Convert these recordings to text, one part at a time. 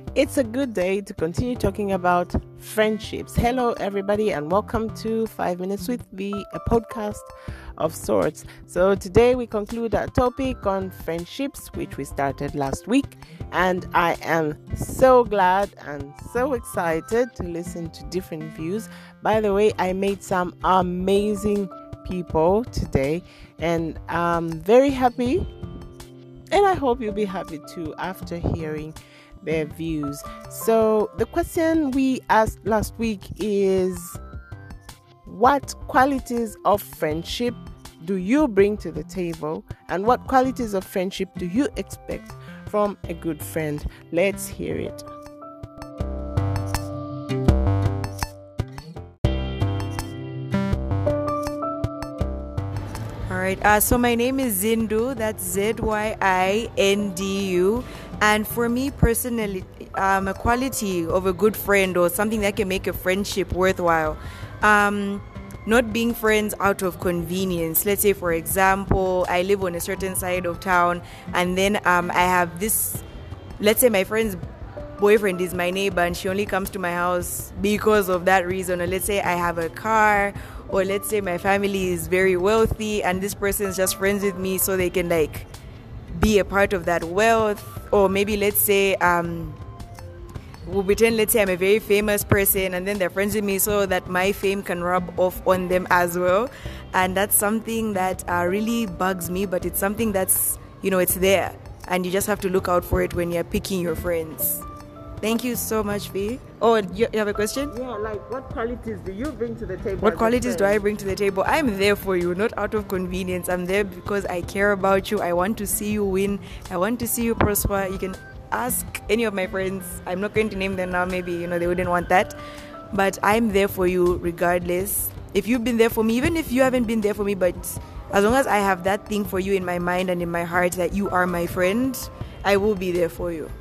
It's a good day to continue talking about friendships. Hello, everybody, and welcome to 5 Minutes with Me, a podcast of sorts. So, today we conclude our topic on friendships, which we started last week, and I am so glad and so excited to listen to different views. By the way, I made some amazing people today, and I'm very happy, and I hope you'll be happy too after hearing their views. So the question we asked last week is, what qualities of friendship do you bring to the table, and what qualities of friendship do you expect from a good friend? Let's hear it. All right. So my name is Zindu. That's Zyndu. And for me personally, a quality of a good friend or something that can make a friendship worthwhile. Not being friends out of convenience. Let's say, for example, I live on a certain side of town, and then I have this. Let's say my friend's boyfriend is my neighbor, and she only comes to my house because of that reason. Or let's say I have a car, or let's say my family is very wealthy, and this person is just friends with me so they can be a part of that wealth. Or maybe let's say we'll pretend, let's say I'm a very famous person, and then they're friends with me so that my fame can rub off on them as well. And that's something that really bugs me, but it's something that's, it's there, and you just have to look out for it when you're picking your friends. Thank you so much, V. Oh, you have a question? Yeah, like what qualities do you bring to the table? What qualities do I bring to the table? I'm there for you, not out of convenience. I'm there because I care about you. I want to see you win. I want to see you prosper. You can ask any of my friends. I'm not going to name them now. Maybe, they wouldn't want that. But I'm there for you regardless. If you've been there for me, even if you haven't been there for me, but as long as I have that thing for you in my mind and in my heart that you are my friend, I will be there for you.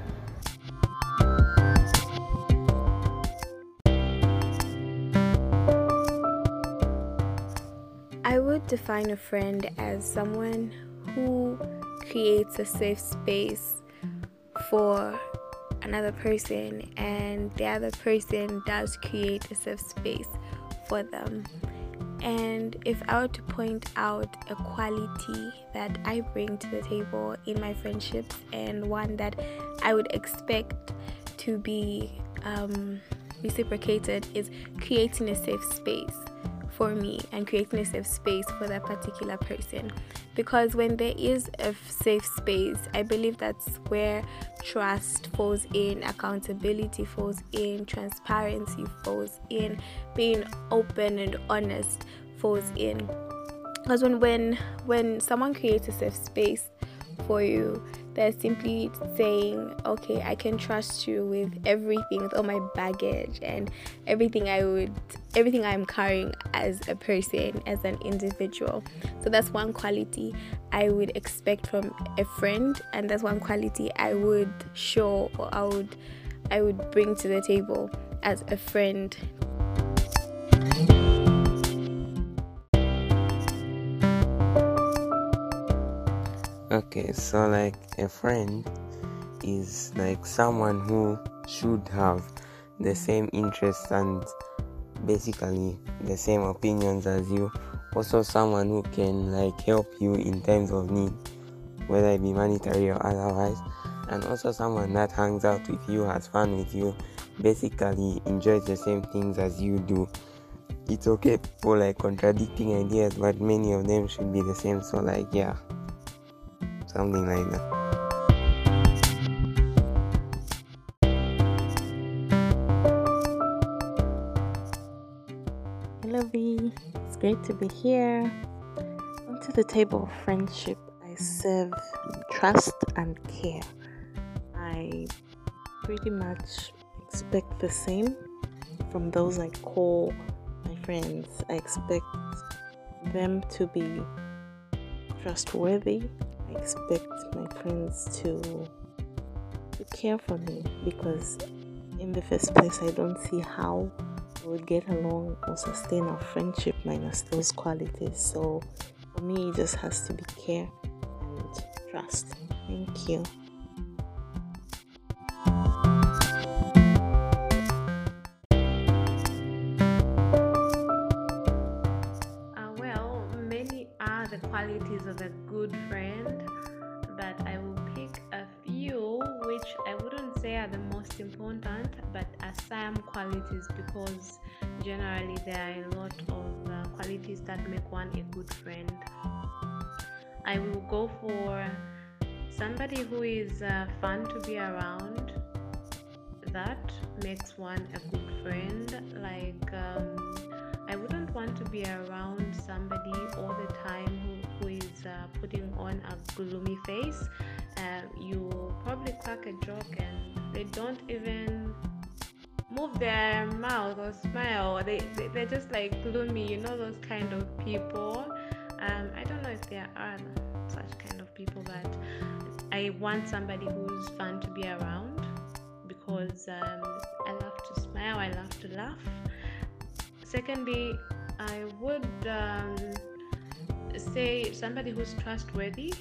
I would define a friend as someone who creates a safe space for another person, and the other person does create a safe space for them. And if I were to point out a quality that I bring to the table in my friendships, and one that I would expect to be reciprocated, is creating a safe space for me and creating a safe space for that particular person. Because when there is a safe space, I believe that's where trust falls in, accountability falls in, transparency falls in, being open and honest falls in. Because when someone creates a safe space for you, they're simply saying, okay, I can trust you with everything, with all my baggage and everything I'm carrying as a person, as an individual. So that's one quality I would expect from a friend, and that's one quality I would show, or I would bring to the table as a friend. Okay, so like a friend is like someone who should have the same interests and basically the same opinions as you. Also someone who can help you in times of need, whether it be monetary or otherwise. And also someone that hangs out with you, has fun with you, basically enjoys the same things as you do. It's okay for contradicting ideas, but many of them should be the same. So yeah, something like that. Hello V, it's great to be here. Onto the table of friendship, I serve trust and care. I pretty much expect the same from those I call my friends. I expect them to be trustworthy. I expect my friends to care for me, because in the first place I don't see how we would get along or sustain our friendship minus those qualities. So for me, it just has to be care and trust. Thank you. of a good friend, but I will pick a few which I wouldn't say are the most important, but are some qualities, because generally there are a lot of qualities that make one a good friend. I will go for somebody who is fun to be around. That makes one a good friend. Like I wouldn't want to be around somebody all the time who is putting on a gloomy face. You probably crack a joke and they don't even move their mouth or smile. They're just like gloomy, you know, those kind of people. I don't know if there are such kind of people, but I want somebody who's fun to be around, because I love to smile, I love to laugh. Secondly, I would say somebody who's trustworthy.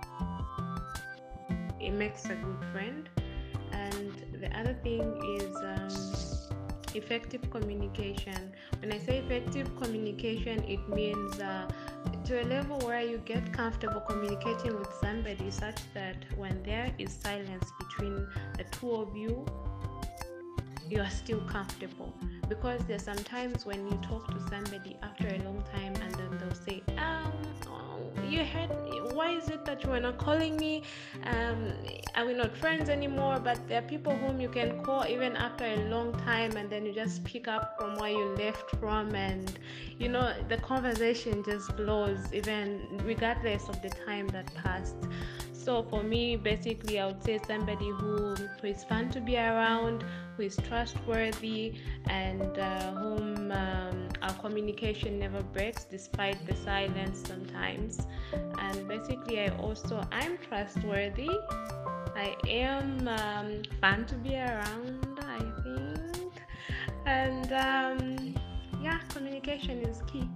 It makes a good friend. And the other thing is effective communication. When I say effective communication, it means to a level where you get comfortable communicating with somebody, such that when there is silence between the two of you, you are still comfortable. Because there's sometimes when you talk to somebody after a long time and then they'll say, you heard, why is it that you are not calling me? Are we not friends anymore? But there are people whom you can call even after a long time, and then you just pick up from where you left from, and you know, the conversation just flows even regardless of the time that passed. So for me, basically, I would say somebody who is fun to be around, who is trustworthy, and whom our communication never breaks despite the silence sometimes. And basically, I'm trustworthy. I am fun to be around, I think. And communication is key.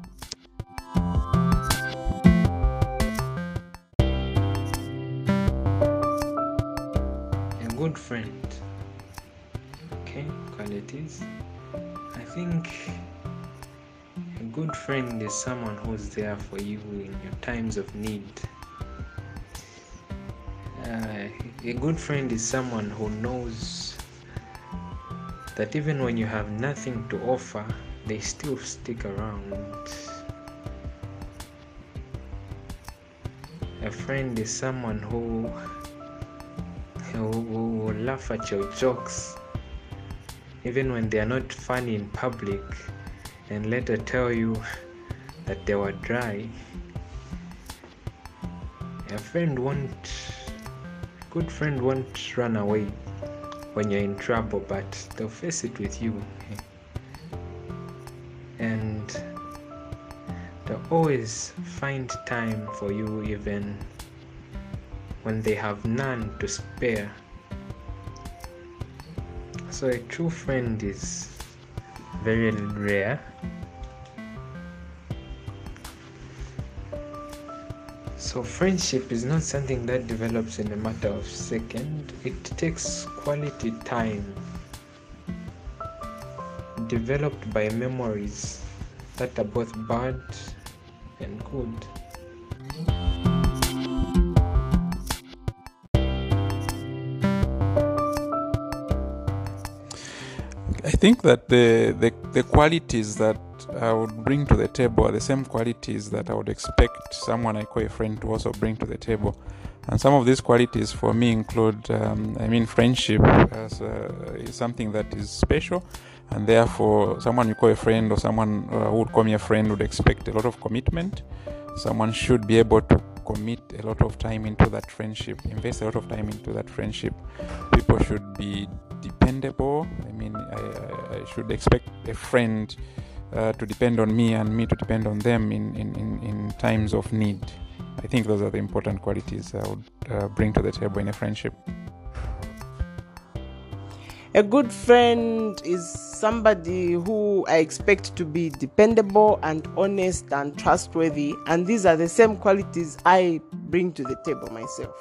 Good friend. Okay, qualities. I think a good friend is someone who's there for you in your times of need. A good friend is someone who knows that even when you have nothing to offer, they still stick around. A friend is someone who will laugh at your jokes even when they are not funny in public, and later tell you that they were dry. A good friend won't run away when you're in trouble, but they'll face it with you, and they'll always find time for you even when they have none to spare. So a true friend is very rare. So friendship is not something that develops in a matter of seconds. It takes quality time, developed by memories that are both bad and good. I think that the qualities that I would bring to the table are the same qualities that I would expect someone I call a friend to also bring to the table. And some of these qualities for me include, friendship is something that is special, and therefore someone you call a friend or someone who would call me a friend would expect a lot of commitment. Someone should be able to commit a lot of time into that friendship, invest a lot of time into that friendship. People should be dependable. I should expect a friend to depend on me and me to depend on them in times of need. I think those are the important qualities I would bring to the table in a friendship. A good friend is somebody who I expect to be dependable and honest and trustworthy, and these are the same qualities I bring to the table myself.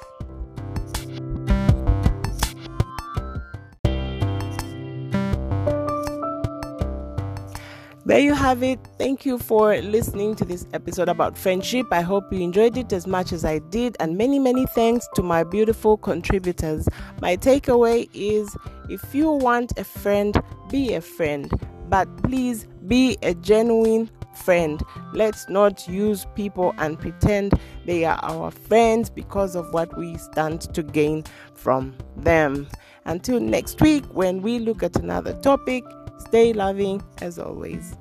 There you have it. Thank you for listening to this episode about friendship. I hope you enjoyed it as much as I did, and many thanks to my beautiful contributors. My takeaway is, if you want a friend, be a friend, but please be a genuine friend. Let's not use people and pretend they are our friends because of what we stand to gain from them. Until next week, when we look at another topic, stay loving as always.